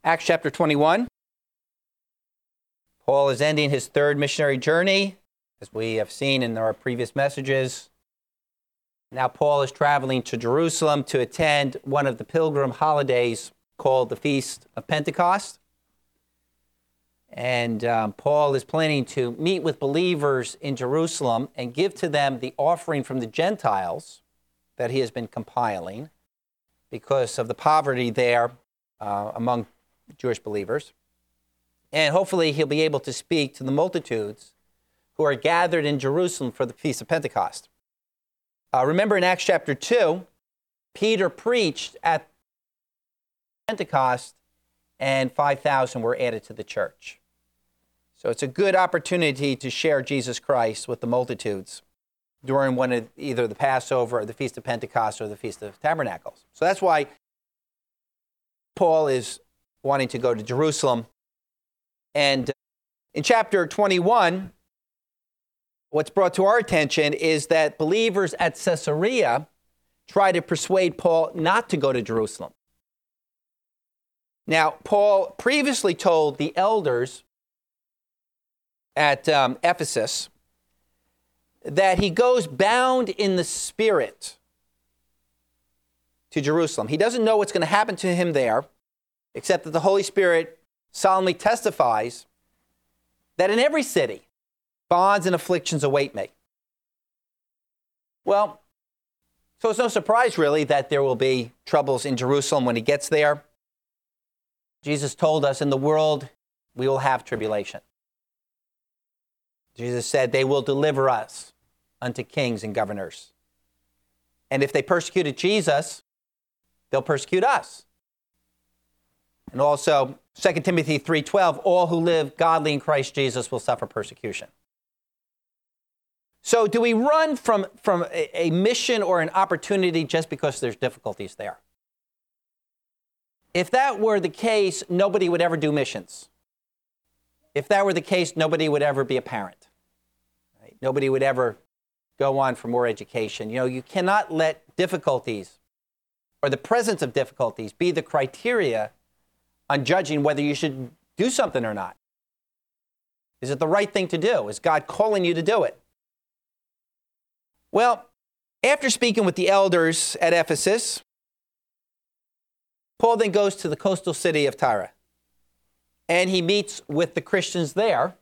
Acts chapter 21. Paul is ending his third missionary journey, as we have seen in our previous messages. Now Paul is traveling to Jerusalem to attend one of the pilgrim holidays called the Feast of Pentecost. And Paul is planning to meet with believers in Jerusalem and give to them the offering from the Gentiles that he has been compiling because of the poverty there among Jewish believers. And hopefully he'll be able to speak to the multitudes who are gathered in Jerusalem for the Feast of Pentecost. Remember in Acts chapter 2, Peter preached at Pentecost and 5,000 were added to the church. So it's a good opportunity to share Jesus Christ with the multitudes during one of either the Passover or the Feast of Pentecost or the Feast of Tabernacles. So that's why Paul is wanting to go to Jerusalem. And in chapter 21, what's brought to our attention is that believers at Caesarea try to persuade Paul not to go to Jerusalem. Now, Paul previously told the elders at Ephesus that he goes bound in the Spirit to Jerusalem. He doesn't know what's going to happen to him there, except that the Holy Spirit solemnly testifies that in every city, bonds and afflictions await me. Well, so it's no surprise really that there will be troubles in Jerusalem when he gets there. Jesus told us in the world we will have tribulation. Jesus said they will deliver us unto kings and governors. And if they persecuted Jesus, they'll persecute us. And also 2 Timothy 3:12, all who live godly in Christ Jesus will suffer persecution. So do we run from a mission or an opportunity just because there's difficulties there? If that were the case, nobody would ever do missions. If that were the case, nobody would ever be a parent. Right? Nobody would ever go on for more education. You know, you cannot let difficulties or the presence of difficulties be the criteria on judging whether you should do something or not. Is it the right thing to do? Is God calling you to do it? Well, after speaking with the elders at Ephesus, Paul then goes to the coastal city of Tyre, and he meets with the Christians there.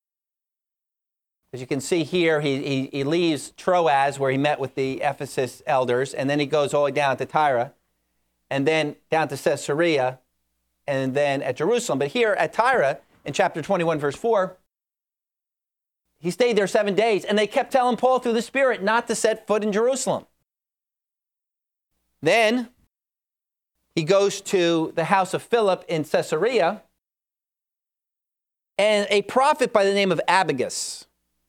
As you can see here, he leaves Troas, where he met with the Ephesus elders, and then he goes all the way down to Tyre, and then down to Caesarea, and then at Jerusalem. But here at Tyre, in chapter 21, verse 4, he stayed there 7 days, and they kept telling Paul through the Spirit not to set foot in Jerusalem. Then he goes to the house of Philip in Caesarea, and a prophet by the name of Agabus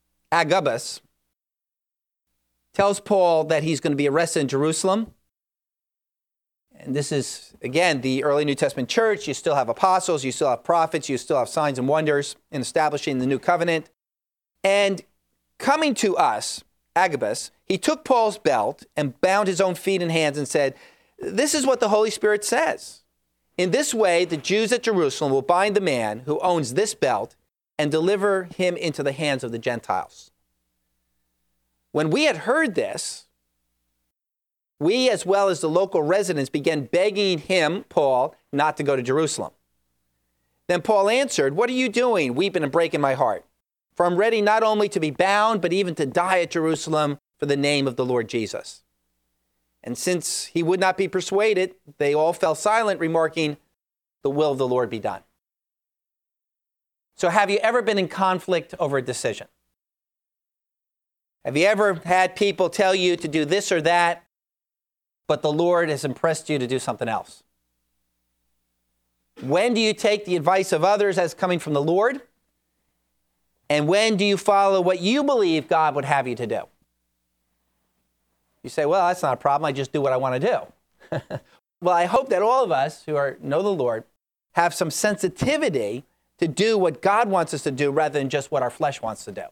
tells Paul that he's going to be arrested in Jerusalem. And this is, again, the early New Testament church. You still have apostles, you still have prophets, you still have signs and wonders in establishing the new covenant. And coming to us, Agabus, he took Paul's belt and bound his own feet and hands and said, "This is what the Holy Spirit says. In this way, the Jews at Jerusalem will bind the man who owns this belt and deliver him into the hands of the Gentiles." When we had heard this, we, as well as the local residents, began begging him, Paul, not to go to Jerusalem. Then Paul answered, "What are you doing, weeping and breaking my heart? For I'm ready not only to be bound, but even to die at Jerusalem for the name of the Lord Jesus." And since he would not be persuaded, they all fell silent, remarking, "The will of the Lord be done." So have you ever been in conflict over a decision? Have you ever had people tell you to do this or that, but the Lord has impressed you to do something else? When do you take the advice of others as coming from the Lord? And when do you follow what you believe God would have you to do? You say, "Well, that's not a problem. I just do what I want to do." Well, I hope that all of us who know the Lord have some sensitivity to do what God wants us to do rather than just what our flesh wants to do.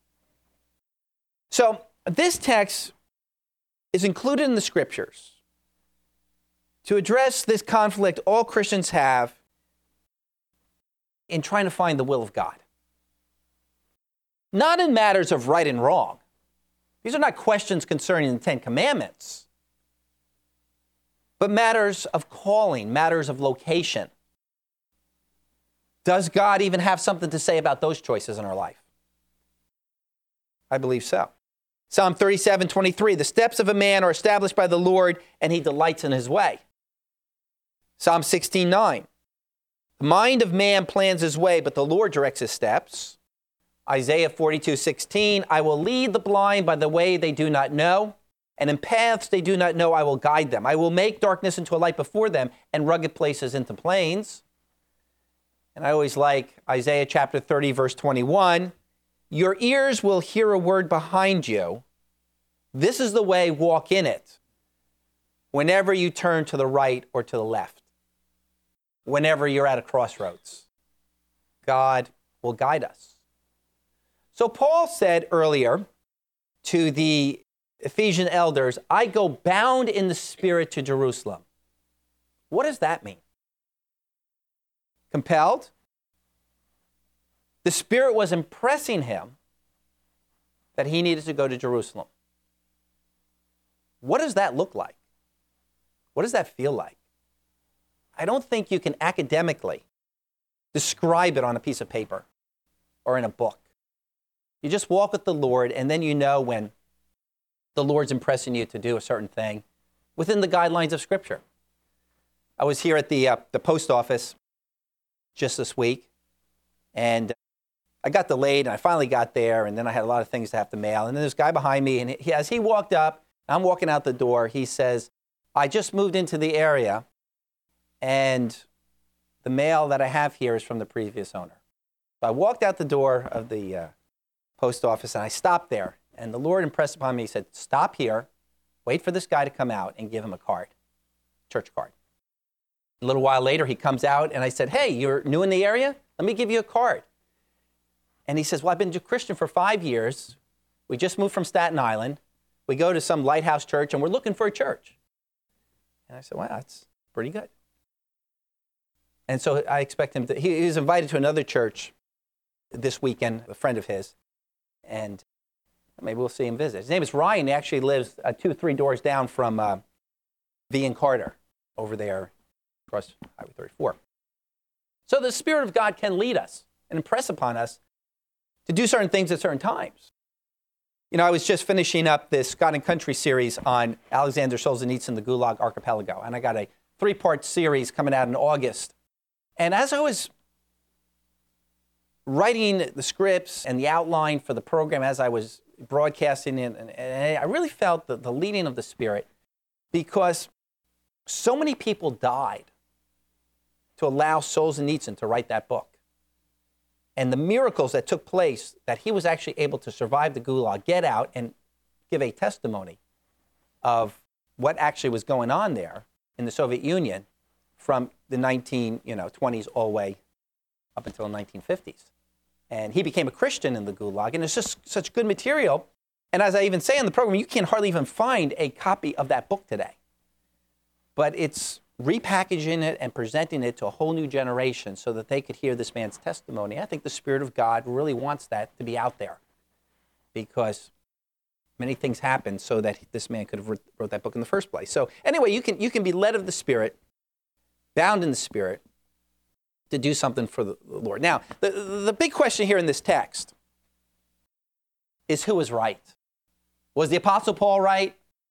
So this text is included in the scriptures to address this conflict all Christians have in trying to find the will of God. Not in matters of right and wrong. These are not questions concerning the Ten Commandments, but matters of calling, matters of location. Does God even have something to say about those choices in our life? I believe so. Psalm 37:23, the steps of a man are established by the Lord, and he delights in his way. Psalm 16:9, the mind of man plans his way, but the Lord directs his steps. Isaiah 42:16, I will lead the blind by the way they do not know, and in paths they do not know I will guide them. I will make darkness into a light before them, and rugged places into plains. And I always like Isaiah chapter 30, verse 21, your ears will hear a word behind you. This is the way, walk in it. Whenever you turn to the right or to the left, whenever you're at a crossroads, God will guide us. So Paul said earlier to the Ephesian elders, I go bound in the Spirit to Jerusalem. What does that mean? Compelled? The Spirit was impressing him that he needed to go to Jerusalem. What does that look like? What does that feel like? I don't think you can academically describe it on a piece of paper or in a book. You just walk with the Lord, and then you know when the Lord's impressing you to do a certain thing within the guidelines of Scripture. I was here at the post office just this week, and I got delayed, and I finally got there, and then I had a lot of things to have to mail. And then this guy behind me, and as he walked up, I'm walking out the door, he says, I just moved into the area, and the mail that I have here is from the previous owner. So I walked out the door of the post office, and I stopped there. And the Lord impressed upon me, he said, stop here, wait for this guy to come out, and give him a card, church card. A little while later, he comes out, and I said, hey, you're new in the area? Let me give you a card. And he says, well, I've been a Christian for 5 years. We just moved from Staten Island. We go to some lighthouse church, and we're looking for a church. And I said, wow, that's pretty good. And so I expect him to, he was invited to another church this weekend, a friend of his, and maybe we'll see him visit. His name is Ryan. He actually lives 2-3 doors down from V and Carter over there across Highway 34. So the Spirit of God can lead us and impress upon us to do certain things at certain times. You know, I was just finishing up this God and Country series on Alexander Solzhenitsyn, the Gulag Archipelago, and I got a 3-part series coming out in August. And as I was writing the scripts and the outline for the program, as I was broadcasting it, and I really felt the leading of the Spirit, because so many people died to allow Solzhenitsyn to write that book. And the miracles that took place, that he was actually able to survive the Gulag, get out, and give a testimony of what actually was going on there in the Soviet Union from the 1920s all the way up until the 1950s. And he became a Christian in the Gulag, and it's just such good material. And as I even say in the program, you can hardly even find a copy of that book today. But it's repackaging it and presenting it to a whole new generation so that they could hear this man's testimony. I think the Spirit of God really wants that to be out there, because many things happened so that this man could have wrote that book in the first place. So anyway, you can be led of the Spirit, bound in the Spirit, to do something for the Lord. Now, the big question here in this text is, who was right? Was the Apostle Paul right?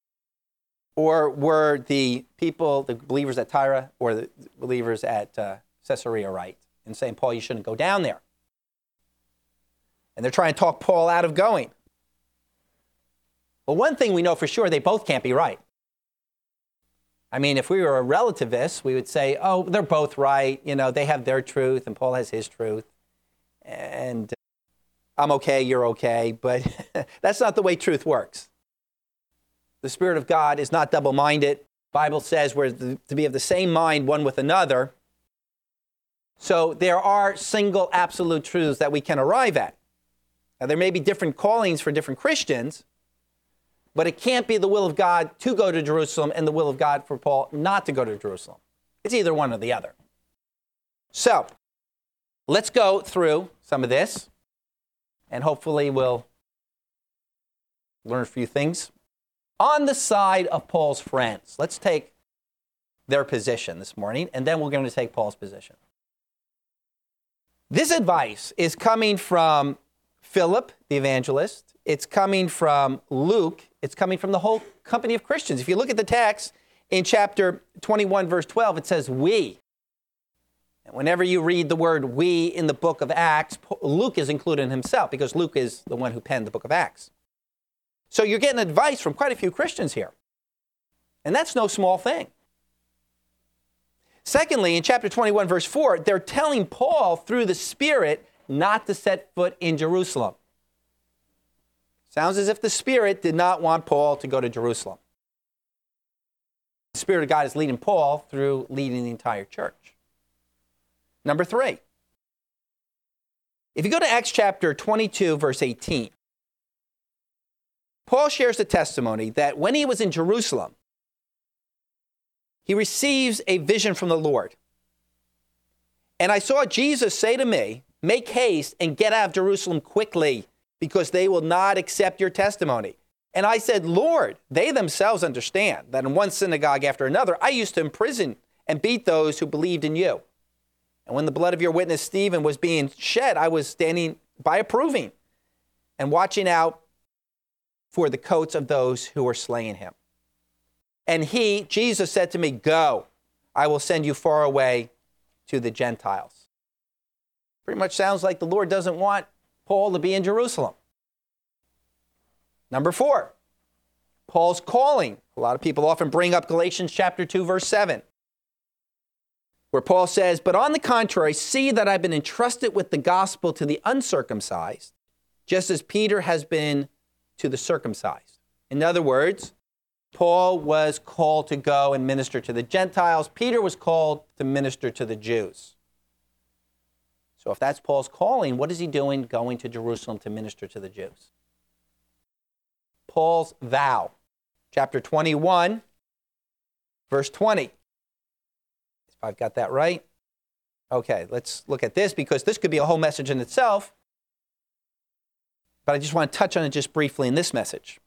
Or were the people, the believers at Tyre or the believers at Caesarea right in saying, Paul, you shouldn't go down there? And they're trying to talk Paul out of going. Well, one thing we know for sure, they both can't be right. I mean, if we were a relativist, we would say, oh, they're both right. You know, they have their truth and Paul has his truth. And I'm okay, you're okay. But that's not the way truth works. The Spirit of God is not double-minded. The Bible says we're to be of the same mind one with another. So there are single absolute truths that we can arrive at. Now, there may be different callings for different Christians, but it can't be the will of God to go to Jerusalem and the will of God for Paul not to go to Jerusalem. It's either one or the other. So, Let's go through some of this, and hopefully we'll learn a few things. On the side of Paul's friends, let's take their position this morning, and then we're going to take Paul's position. This advice is coming from Philip, the evangelist. It's coming from Luke. It's coming from the whole company of Christians. If you look at the text in chapter 21, verse 12, it says, we. And whenever you read the word we in the book of Acts, Luke is included himself because Luke is the one who penned the book of Acts. So you're getting advice from quite a few Christians here. And that's no small thing. Secondly, in chapter 21, verse 4, they're telling Paul through the Spirit not to set foot in Jerusalem. Sounds as if the Spirit did not want Paul to go to Jerusalem. The Spirit of God is leading Paul through leading the entire church. Number 3. If you go to Acts chapter 22, verse 18, Paul shares the testimony that when he was in Jerusalem, he receives a vision from the Lord. And I saw Jesus say to me, make haste and get out of Jerusalem quickly, because they will not accept your testimony. And I said, Lord, they themselves understand that in one synagogue after another, I used to imprison and beat those who believed in you. And when the blood of your witness Stephen was being shed, I was standing by approving and watching out for the coats of those who were slaying him. And he, Jesus, said to me, go, I will send you far away to the Gentiles. Pretty much sounds like the Lord doesn't want Paul to be in Jerusalem. Number 4, Paul's calling. A lot of people often bring up Galatians chapter 2, verse 7, where Paul says, but on the contrary, see that I've been entrusted with the gospel to the uncircumcised, just as Peter has been to the circumcised. In other words, Paul was called to go and minister to the Gentiles. Peter was called to minister to the Jews. So if that's Paul's calling, what is he doing going to Jerusalem to minister to the Jews? Paul's vow, chapter 21, verse 20. If I've got that right. Okay, let's look at this because this could be a whole message in itself. But I just want to touch on it just briefly in this message.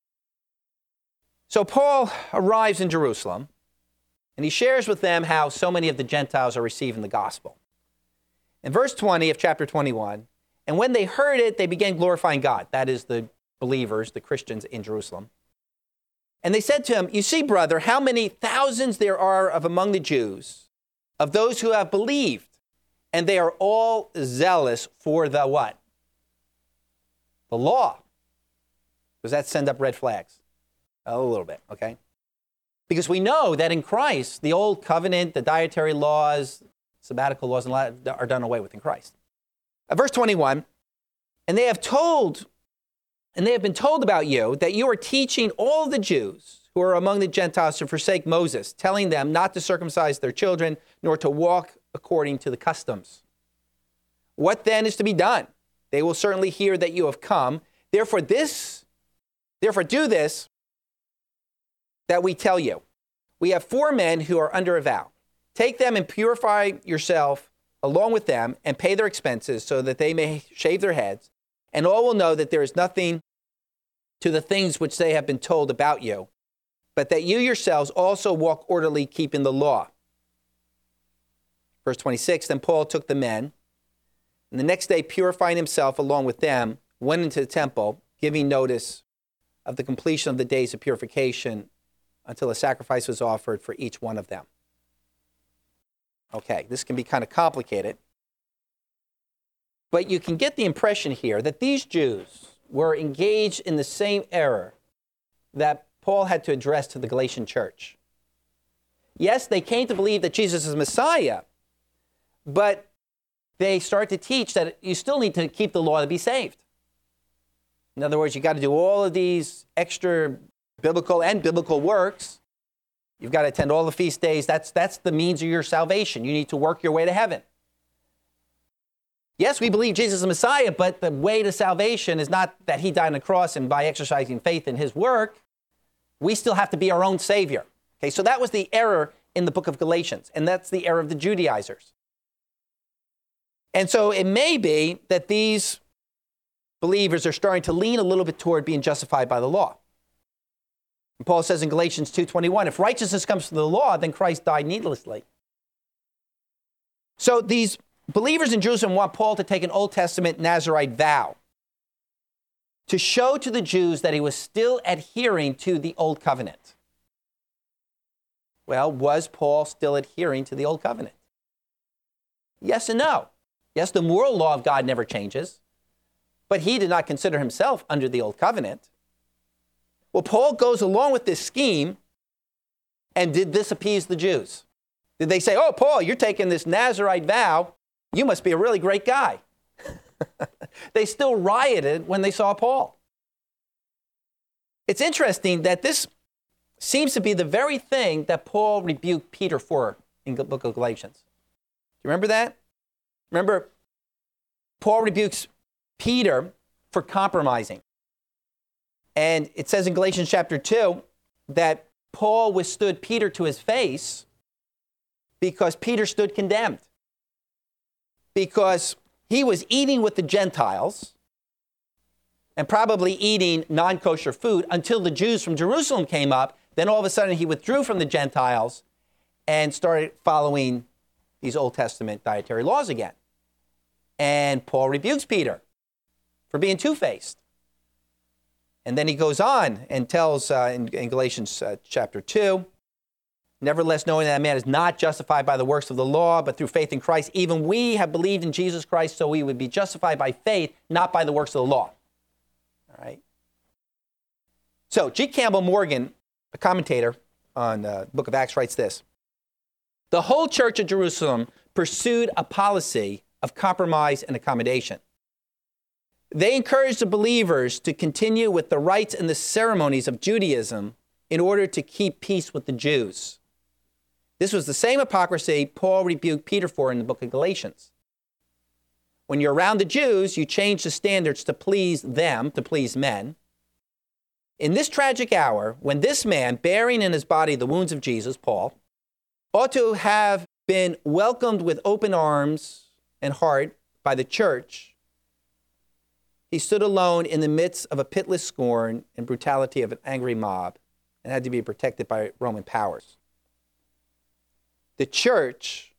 So Paul arrives in Jerusalem, and he shares with them how so many of the Gentiles are receiving the gospel. In verse 20 of chapter 21, and when they heard it, they began glorifying God. That is the believers, the Christians in Jerusalem. And they said to him, you see, brother, how many thousands there are of among the Jews, of those who have believed, and they are all zealous for the what? The law. Does that send up red flags? A little bit, okay? Because we know that in Christ, the old covenant, the dietary laws, sabbatical laws, and are done away with in Christ. Verse 21, and they have been told about you that you are teaching all the Jews who are among the Gentiles to forsake Moses, telling them not to circumcise their children, nor to walk according to the customs. What then is to be done? They will certainly hear that you have come. Therefore do this that we tell you. We have 4 men who are under a vow. Take them and purify yourself along with them and pay their expenses so that they may shave their heads. And all will know that there is nothing to the things which they have been told about you, but that you yourselves also walk orderly, keeping the law. Verse 26, then Paul took the men, and the next day, purifying himself along with them, went into the temple, giving notice of the completion of the days of purification until a sacrifice was offered for each one of them. Okay, this can be kind of complicated, but you can get the impression here that these Jews were engaged in the same error that Paul had to address to the Galatian church. Yes, they came to believe that Jesus is Messiah, but they start to teach that you still need to keep the law to be saved. In other words, you got to do all of these extra biblical and biblical works. You've got to attend all the feast days. That's the means of your salvation. You need to work your way to heaven. Yes, we believe Jesus is Messiah, but the way to salvation is not that he died on the cross and by exercising faith in his work. We still have to be our own Savior. Okay, so that was the error in the book of Galatians, and that's the error of the Judaizers. And so it may be that these believers are starting to lean a little bit toward being justified by the law. And Paul says in Galatians 2:21, if righteousness comes from the law, then Christ died needlessly. So these believers in Jerusalem want Paul to take an Old Testament Nazirite vow to show to the Jews that he was still adhering to the Old Covenant. Well, was Paul still adhering to the Old Covenant? Yes and no. Yes, the moral law of God never changes, but he did not consider himself under the Old Covenant. Well, Paul goes along with this scheme, and did this appease the Jews? Did they say, oh, Paul, you're taking this Nazirite vow, you must be a really great guy? They still rioted when they saw Paul. It's interesting that this seems to be the very thing that Paul rebuked Peter for in the book of Galatians. Do you remember that? Remember, Paul rebukes Peter for compromising. And it says in Galatians chapter 2 that Paul withstood Peter to his face because Peter stood condemned. Because he was eating with the Gentiles and probably eating non-kosher food until the Jews from Jerusalem came up. Then all of a sudden he withdrew from the Gentiles and started following these Old Testament dietary laws again. And Paul rebukes Peter for being two-faced. And then he goes on and tells in Galatians chapter 2, nevertheless, knowing that a man is not justified by the works of the law, but through faith in Christ, even we have believed in Jesus Christ, so we would be justified by faith, not by the works of the law. All right. So G. Campbell Morgan, a commentator on the book of Acts, writes this. The whole church of Jerusalem pursued a policy of compromise and accommodation. They encouraged the believers to continue with the rites and the ceremonies of Judaism in order to keep peace with the Jews. This was the same hypocrisy Paul rebuked Peter for in the book of Galatians. When you're around the Jews, you change the standards to please them, to please men. In this tragic hour, when this man, bearing in his body the wounds of Jesus, Paul, ought to have been welcomed with open arms and heart by the church, he stood alone in the midst of a pitiless scorn and brutality of an angry mob and had to be protected by Roman powers. The church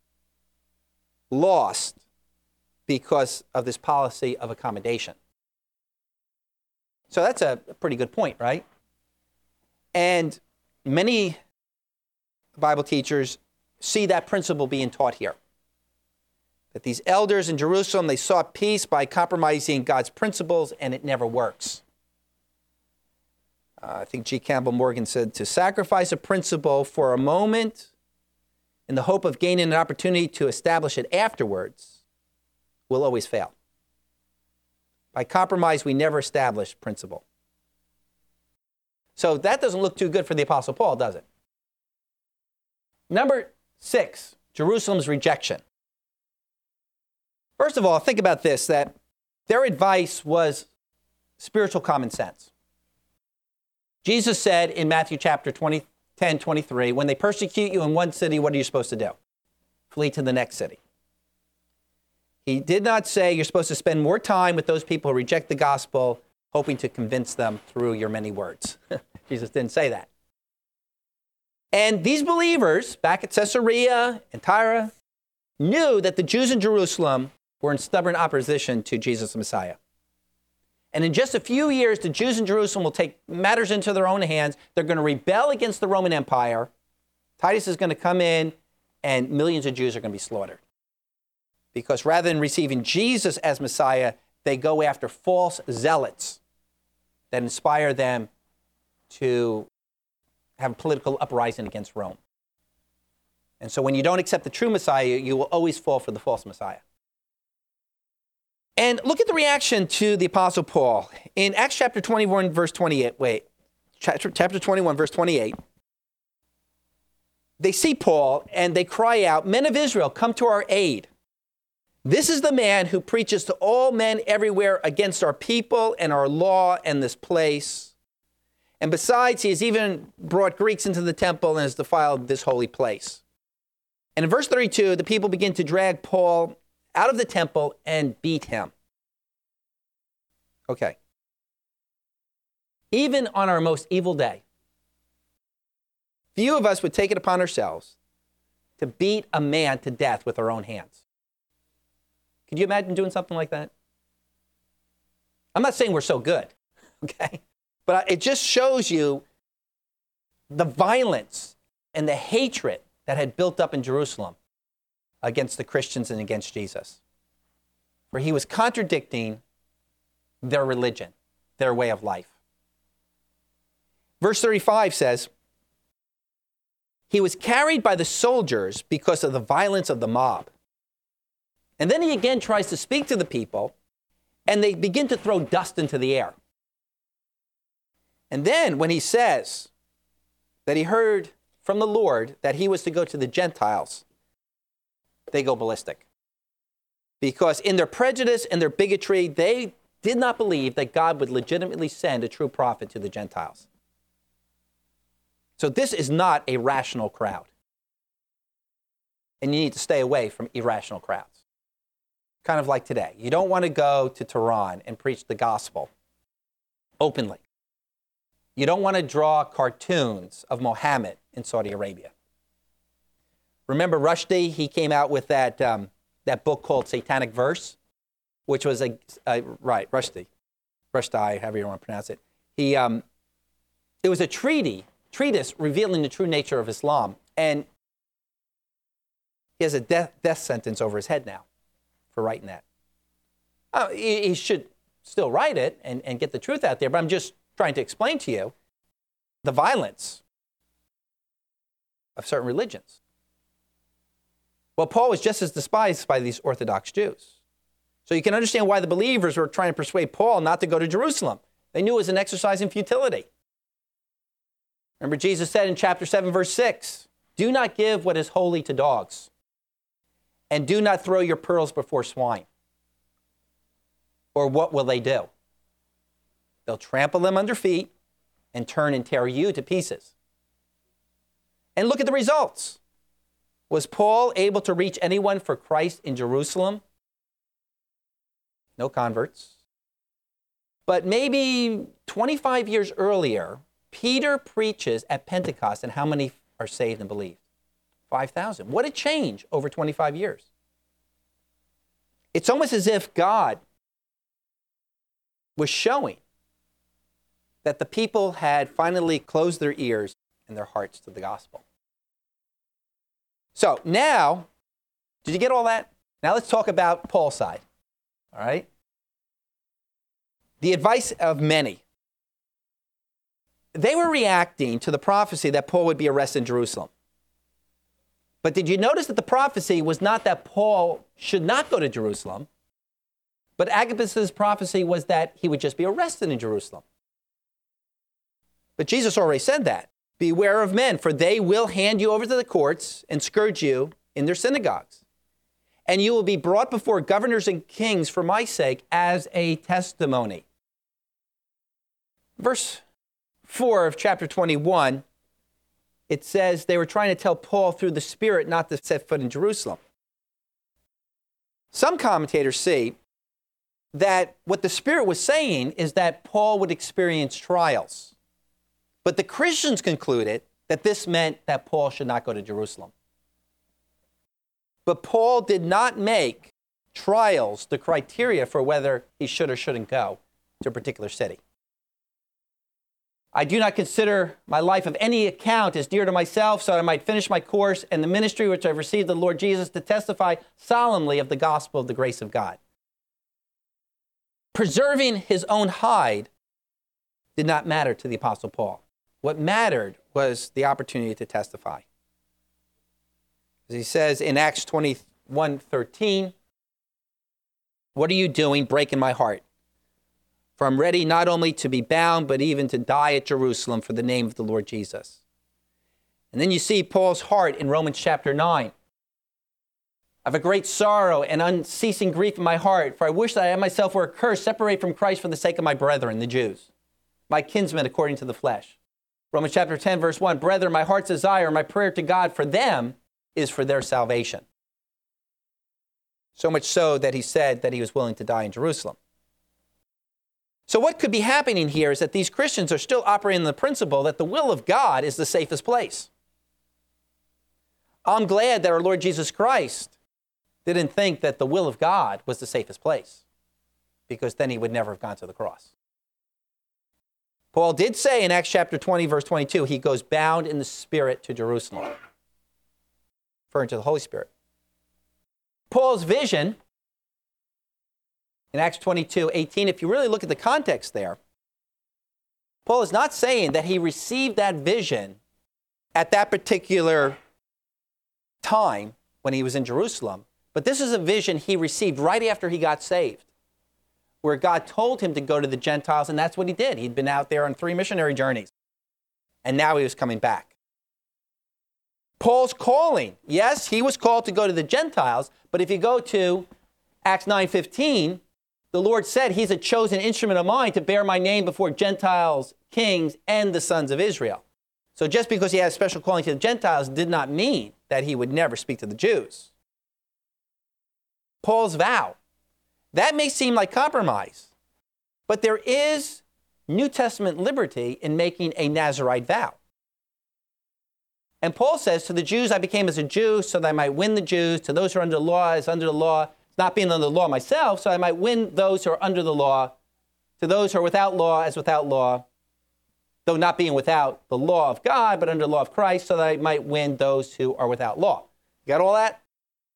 lost because of this policy of accommodation. So that's a pretty good point, right? And many Bible teachers see that principle being taught here. That these elders in Jerusalem, they sought peace by compromising God's principles, and it never works. I think G. Campbell Morgan said, to sacrifice a principle for a moment in the hope of gaining an opportunity to establish it afterwards will always fail. By compromise, we never establish principle. So that doesn't look too good for the Apostle Paul, does it? Number 6, Jerusalem's rejection. First of all, think about this, that their advice was spiritual common sense. Jesus said in Matthew chapter 10:23, when they persecute you in one city, what are you supposed to do? Flee to the next city. He did not say you're supposed to spend more time with those people who reject the gospel, hoping to convince them through your many words. Jesus didn't say that. And these believers back at Caesarea and Tyre knew that the Jews in Jerusalem were in stubborn opposition to Jesus the Messiah. And in just a few years, the Jews in Jerusalem will take matters into their own hands. They're going to rebel against the Roman Empire. Titus is going to come in, and millions of Jews are going to be slaughtered. Because rather than receiving Jesus as Messiah, they go after false zealots that inspire them to have a political uprising against Rome. And so when you don't accept the true Messiah, you will always fall for the false Messiah. And look at the reaction to the Apostle Paul. In Acts chapter 21, verse 28, chapter 21, verse 28, they see Paul and they cry out, men of Israel, come to our aid. This is the man who preaches to all men everywhere against our people and our law and this place. And besides, he has even brought Greeks into the temple and has defiled this holy place. And in verse 32, the people begin to drag Paul out of the temple and beat him. Okay. Even on our most evil day, few of us would take it upon ourselves to beat a man to death with our own hands. Could you imagine doing something like that? I'm not saying we're so good, okay? But it just shows you the violence and the hatred that had built up in Jerusalem against the Christians and against Jesus. For he was contradicting their religion, their way of life. Verse 35 says, he was carried by the soldiers because of the violence of the mob. And then he again tries to speak to the people, and they begin to throw dust into the air. And then when he says that he heard from the Lord that he was to go to the Gentiles, they go ballistic. Because in their prejudice and their bigotry, they did not believe that God would legitimately send a true prophet to the Gentiles. So this is not a rational crowd. And you need to stay away from irrational crowds. Kind of like today. You don't want to go to Tehran and preach the gospel openly. You don't want to draw cartoons of Muhammad in Saudi Arabia. Remember Rushdie? He came out with that book called Satanic Verse, which was Rushdie, however you want to pronounce it. It was a treatise revealing the true nature of Islam, and he has a death sentence over his head now for writing that. He should still write it and get the truth out there, but I'm just trying to explain to you the violence of certain religions. Well, Paul was just as despised by these Orthodox Jews. So you can understand why the believers were trying to persuade Paul not to go to Jerusalem. They knew it was an exercise in futility. Remember, Jesus said in chapter 7, verse 6, do not give what is holy to dogs, and do not throw your pearls before swine. Or what will they do? They'll trample them under feet and turn and tear you to pieces. And look at the results. Was Paul able to reach anyone for Christ in Jerusalem? No converts. But maybe 25 years earlier, Peter preaches at Pentecost, and how many are saved and believed? 5,000. What a change over 25 years. It's almost as if God was showing that the people had finally closed their ears and their hearts to the gospel. So now, did you get all that? Now let's talk about Paul's side. All right? The advice of many. They were reacting to the prophecy that Paul would be arrested in Jerusalem. But did you notice that the prophecy was not that Paul should not go to Jerusalem, but Agabus' prophecy was that he would just be arrested in Jerusalem. But Jesus already said that. Beware of men, for they will hand you over to the courts and scourge you in their synagogues. And you will be brought before governors and kings for my sake as a testimony. Verse 4 of chapter 21, it says they were trying to tell Paul through the Spirit not to set foot in Jerusalem. Some commentators see that what the Spirit was saying is that Paul would experience trials. But the Christians concluded that this meant that Paul should not go to Jerusalem. But Paul did not make trials the criteria for whether he should or shouldn't go to a particular city. I do not consider my life of any account as dear to myself, so that I might finish my course and the ministry which I've received of the Lord Jesus to testify solemnly of the gospel of the grace of God. Preserving his own hide did not matter to the Apostle Paul. What mattered was the opportunity to testify. As he says in Acts 21:13, what are you doing breaking my heart? For I'm ready not only to be bound, but even to die at Jerusalem for the name of the Lord Jesus. And then you see Paul's heart in Romans chapter 9. I have a great sorrow and unceasing grief in my heart, for I wish that I myself were accursed, separate from Christ for the sake of my brethren, the Jews, my kinsmen according to the flesh. Romans chapter 10, verse 1, brethren, my heart's desire, my prayer to God for them is for their salvation. So much so that he said that he was willing to die in Jerusalem. So what could be happening here is that these Christians are still operating the principle that the will of God is the safest place. I'm glad that our Lord Jesus Christ didn't think that the will of God was the safest place, because then he would never have gone to the cross. Paul did say in Acts chapter 20, verse 22, he goes bound in the Spirit to Jerusalem, referring to the Holy Spirit. Paul's vision in Acts 22, 18, if you really look at the context there, Paul is not saying that he received that vision at that particular time when he was in Jerusalem, but this is a vision he received right after he got saved, where God told him to go to the Gentiles, and that's what he did. He'd been out there on 3 missionary journeys, and now he was coming back. Paul's calling, yes, he was called to go to the Gentiles, but if you go to Acts 9:15, the Lord said he's a chosen instrument of mine to bear my name before Gentiles, kings, and the sons of Israel. So just because he had a special calling to the Gentiles did not mean that he would never speak to the Jews. Paul's vow, that may seem like compromise, but there is New Testament liberty in making a Nazirite vow. And Paul says, to the Jews I became as a Jew so that I might win the Jews. To those who are under the law, as under the law, not being under the law myself, so I might win those who are under the law. To those who are without law, as without law, though not being without the law of God, but under the law of Christ, so that I might win those who are without law. You got all that?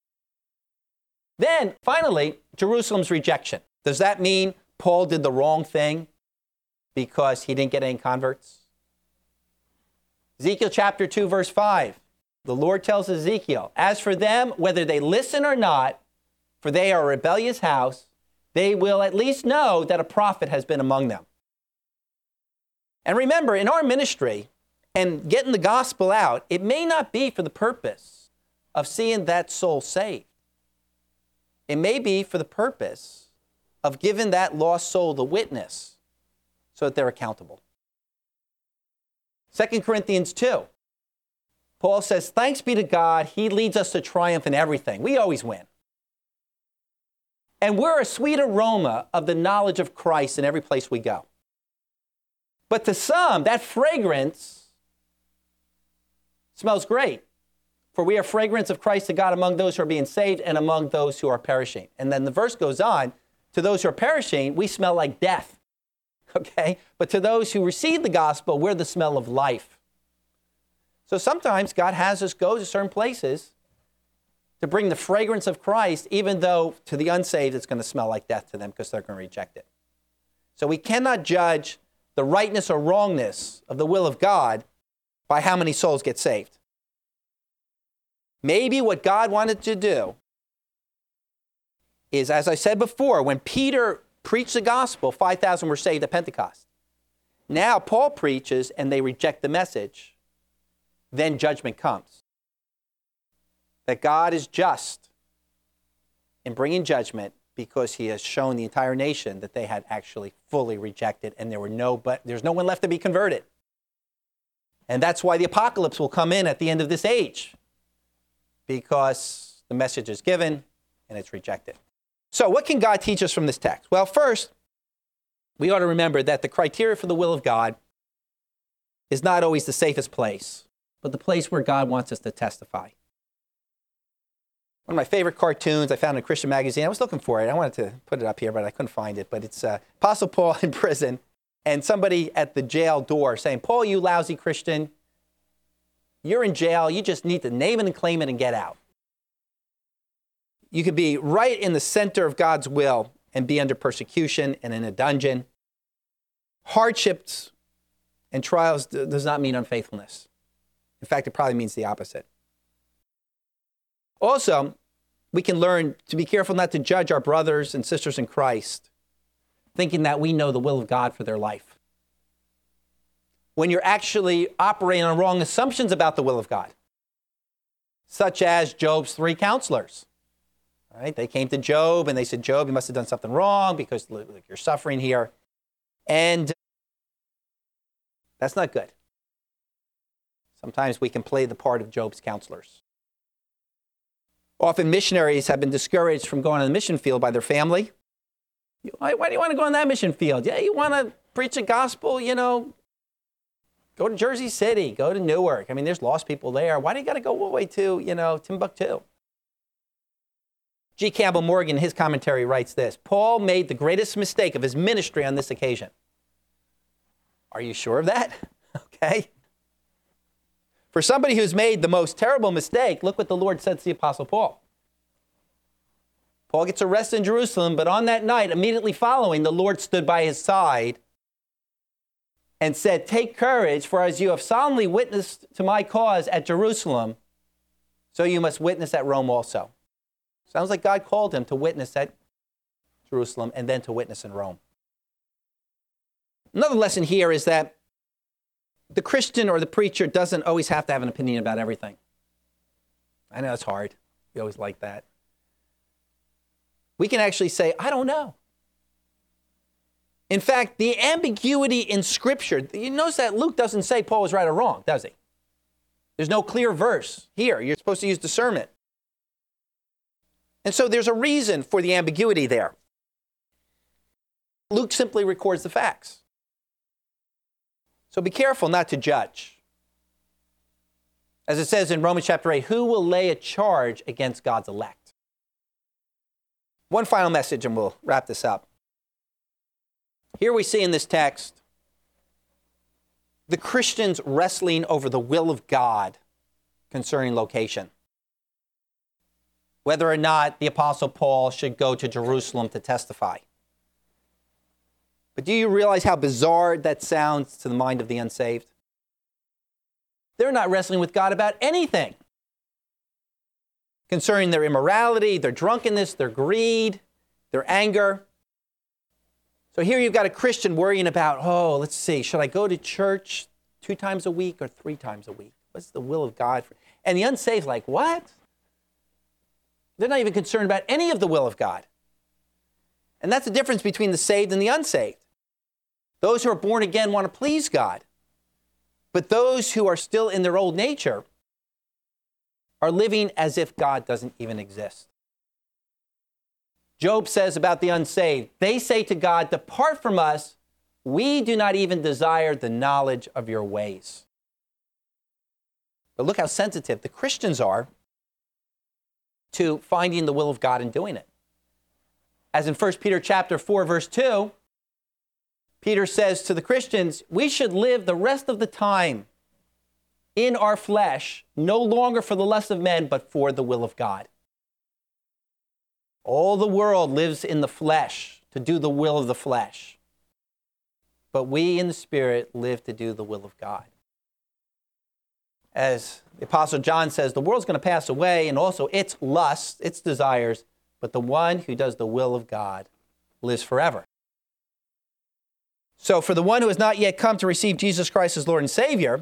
Then, finally, Jerusalem's rejection. Does that mean Paul did the wrong thing because he didn't get any converts? Ezekiel chapter 2, verse 5. The Lord tells Ezekiel, as for them, whether they listen or not, for they are a rebellious house, they will at least know that a prophet has been among them. And remember, in our ministry and getting the gospel out, it may not be for the purpose of seeing that soul saved. It may be for the purpose of giving that lost soul the witness so that they're accountable. 2 Corinthians 2. Paul says, thanks be to God, he leads us to triumph in everything. We always win. And we're a sweet aroma of the knowledge of Christ in every place we go. But to some, that fragrance smells great. For we are fragrance of Christ to God among those who are being saved and among those who are perishing. And then the verse goes on, to those who are perishing, we smell like death. Okay? But to those who receive the gospel, we're the smell of life. So sometimes God has us go to certain places to bring the fragrance of Christ, even though to the unsaved it's going to smell like death to them because they're going to reject it. So we cannot judge the rightness or wrongness of the will of God by how many souls get saved. Maybe what God wanted to do is, as I said before, when Peter preached the gospel, 5,000 were saved at Pentecost. Now Paul preaches and they reject the message. Then judgment comes. That God is just in bringing judgment because he has shown the entire nation that they had actually fully rejected and there's no one left to be converted. And that's why the apocalypse will come in at the end of this age, because the message is given and it's rejected. So what can God teach us from this text? Well, first, we ought to remember that the criteria for the will of God is not always the safest place, but the place where God wants us to testify. One of my favorite cartoons I found in a Christian magazine. I was looking for it. I wanted to put it up here, but I couldn't find it. But it's Apostle Paul in prison and somebody at the jail door saying, Paul, you lousy Christian, you're in jail. You just need to name it and claim it and get out. You could be right in the center of God's will and be under persecution and in a dungeon. Hardships and trials does not mean unfaithfulness. In fact, it probably means the opposite. Also, we can learn to be careful not to judge our brothers and sisters in Christ, thinking that we know the will of God for their life, when you're actually operating on wrong assumptions about the will of God, such as Job's 3 counselors. All right? They came to Job and they said, Job, you must have done something wrong because you're suffering here. And that's not good. Sometimes we can play the part of Job's counselors. Often missionaries have been discouraged from going on the mission field by their family. Why do you want to go on that mission field? Yeah, you want to preach the gospel, go to Jersey City, go to Newark. I mean, there's lost people there. Why do you got to go all the way to, Timbuktu? G. Campbell Morgan, in his commentary, writes this: Paul made the greatest mistake of his ministry on this occasion. Are you sure of that? Okay. For somebody who's made the most terrible mistake, look what the Lord said to the Apostle Paul. Paul gets arrested in Jerusalem, but on that night, immediately following, the Lord stood by his side and said, "Take courage, for as you have solemnly witnessed to my cause at Jerusalem, so you must witness at Rome also." Sounds like God called him to witness at Jerusalem and then to witness in Rome. Another lesson here is that the Christian or the preacher doesn't always have to have an opinion about everything. I know it's hard. We always like that. We can actually say, I don't know. In fact, the ambiguity in Scripture, you notice that Luke doesn't say Paul was right or wrong, does he? There's no clear verse here. You're supposed to use discernment. And so there's a reason for the ambiguity there. Luke simply records the facts. So be careful not to judge. As it says in Romans chapter 8, who will lay a charge against God's elect? One final message and we'll wrap this up. Here we see in this text the Christians wrestling over the will of God concerning location. Whether or not the Apostle Paul should go to Jerusalem to testify. But do you realize how bizarre that sounds to the mind of the unsaved? They're not wrestling with God about anything concerning their immorality, their drunkenness, their greed, their anger. So here you've got a Christian worrying about, let's see, should I go to church 2 times a week or 3 times a week? What's the will of God? And the unsaved like, what? They're not even concerned about any of the will of God. And that's the difference between the saved and the unsaved. Those who are born again want to please God. But those who are still in their old nature are living as if God doesn't even exist. Job says about the unsaved, they say to God, "Depart from us. We do not even desire the knowledge of your ways." But look how sensitive the Christians are to finding the will of God and doing it. As in 1 Peter chapter 4, verse 2, Peter says to the Christians, we should live the rest of the time in our flesh, no longer for the lust of men, but for the will of God. All the world lives in the flesh to do the will of the flesh. But we in the Spirit live to do the will of God. As the Apostle John says, the world's going to pass away and also its lusts, its desires, but the one who does the will of God lives forever. So for the one who has not yet come to receive Jesus Christ as Lord and Savior,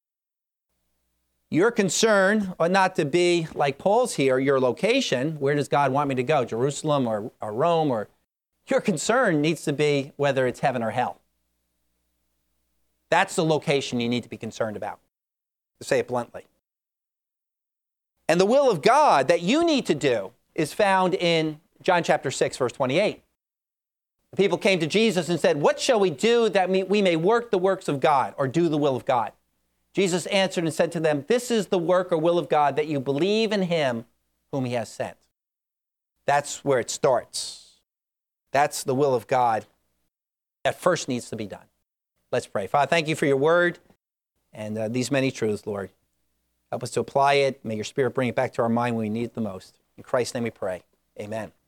your concern ought not to be like Paul's here, your location. Where does God want me to go? Jerusalem or Rome? Or your concern needs to be whether it's heaven or hell. That's the location you need to be concerned about, to say it bluntly. And the will of God that you need to do is found in John chapter 6, verse 28. The people came to Jesus and said, what shall we do that we may work the works of God or do the will of God? Jesus answered and said to them, this is the work or will of God, that you believe in him whom he has sent. That's where it starts. That's the will of God that first needs to be done. Let's pray. Father, thank you for your word and these many truths, Lord. Help us to apply it. May your Spirit bring it back to our mind when we need it the most. In Christ's name we pray. Amen.